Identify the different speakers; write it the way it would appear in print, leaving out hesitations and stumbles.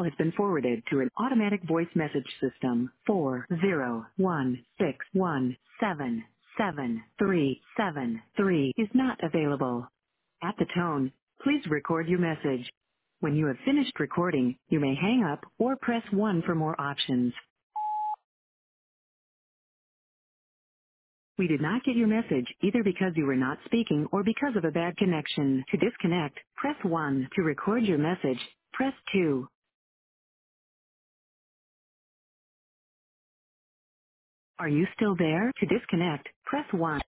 Speaker 1: has been forwarded to an automatic voice message system. 40161773773 is not available. At the tone, please record your message. When you have finished recording, you may hang up or press 1 for more options. We did not get your message either because you were not speaking or because of a bad connection. To disconnect, press 1. To record your message, press 2. Are you still there? To disconnect, press 1.